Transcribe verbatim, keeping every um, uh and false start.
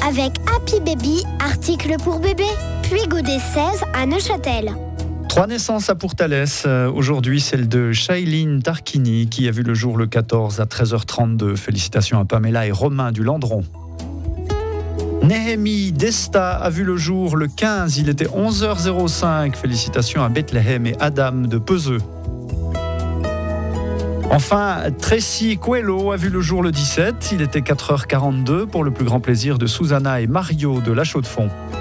avec Happy Baby, article pour bébé. Puis Godet seize à Neuchâtel. Trois naissances à Pourtalès. Euh, aujourd'hui, celle de Shailene Tarquini qui a vu le jour le quatorze à treize heures trente-deux. Félicitations à Pamela et Romain du Landron. Néhémie Desta a vu le jour le quinze, il était onze heures cinq. Félicitations à Bethléem et Adam de Peseux. Enfin, Tracy Coelho a vu le jour le dix-sept, il était quatre heures quarante-deux pour le plus grand plaisir de Susanna et Mario de La Chaux-de-Fonds.